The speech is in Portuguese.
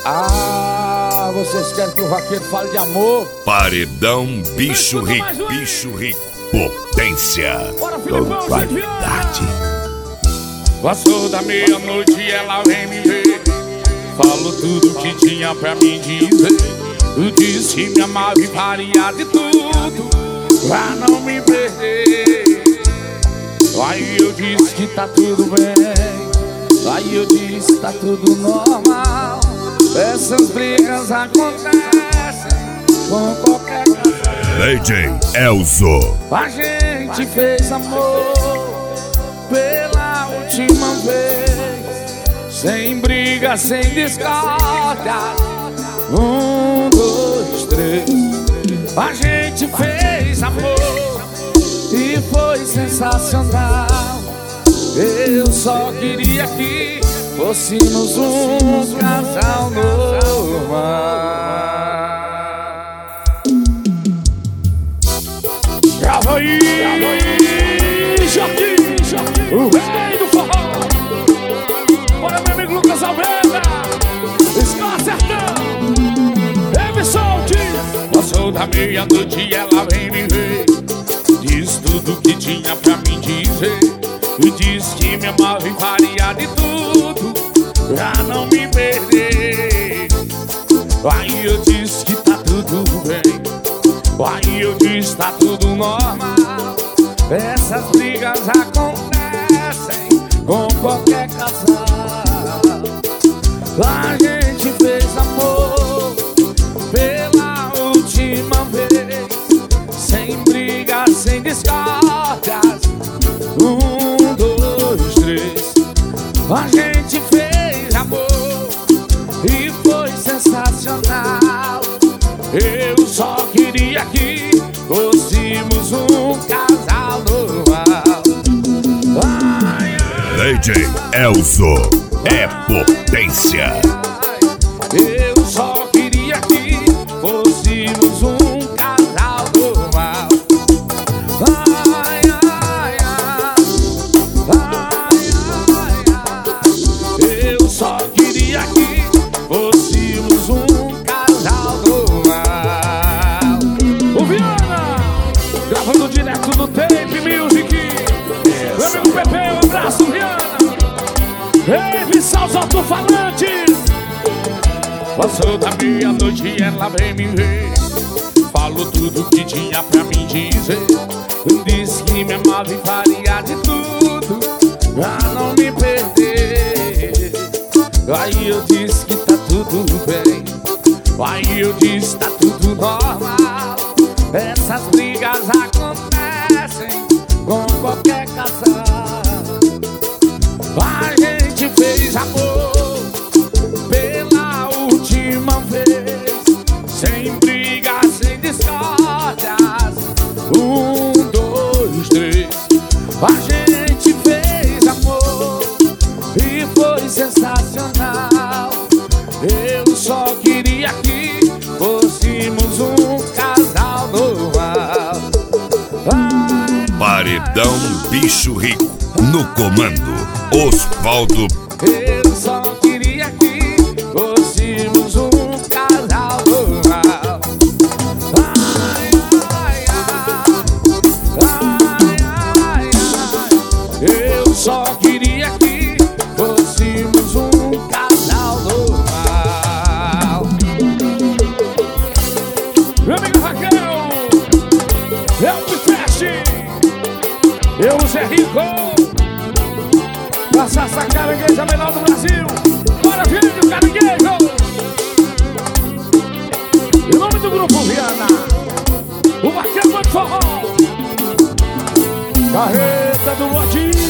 Ah, vocês querem que o vaqueiro fale de amor? Paredão Bicho Rico, Bicho Rico, potência, qualidade. Passou da meia-noite e ela vem me ver. Falou tudo que tinha pra me dizer. Eu disse que me amava e faria de tudo pra não me perder. Aí eu disse que tá tudo bem. Aí eu disse tá tudo normal. Essas brigas acontecem com qualquer casal. DJ Elzo. A gente fez amor pela última vez, sem briga, sem discórdia. 1, 2, 3. A gente fez amor e foi sensacional. Eu só queria que fôssemos um casal normal. Grava aí, Joaquim, o rei do forró. Bora, meu amigo Lucas Almeida, Escola Sertão, Everson Dias. Passou da meia-noite e ela vem me ver. Diz tudo que tinha pra me dizer. E disse que me amava e faria de tudo pra não me perder. Aí eu disse que tá tudo bem. Aí eu disse tá tudo normal. Essas brigas acontecem com qualquer casal. A gente fez amor pela última vez, sem brigas, sem discórdias. 1, 2, 3. A gente fez amor e foi sensacional. Eu só queria que fôssemos um casal normal. Ai, ai, DJ Elzo é potência. eu só queria que fôssemos um casal normal. Ai, ai, ai, ai, ai, ai. Eu só queria que fôssemos um casal normal. O Viana, gravando direto do Tape Music. Meu amigo Pepe, um abraço, Viana. Ei, salve alto-falantes. Passou da meia-noite e ela vem me ver. Falou tudo que tinha pra me dizer. Disse que me amava e faria de tudo pra não me perder. Aí eu disse que tá tudo bem. Aí eu disse tá tudo normal. Essas brigas acontecem com qualquer casal. A gente fez amor pela última vez, sem brigas, sem discórdias. 1, 2, 3. A gente fez amor e foi sensacional. Eu só queria que fôssemos um casal normal. Ai, Paredão Bicho Rico, no comando Osvaldo. eu só queria que fôssemos um casal normal. Ai, ai, ai, ai, ai, ai. Eu só queria que fôssemos um casal normal. Meu amigo Raquel, eu me feche, eu Zé Rico. Essa carangueja melhor do Brasil. Bora, filho, caranguejo. Em nome do grupo Viana, o vaqueiro do forró, carreta do botinho.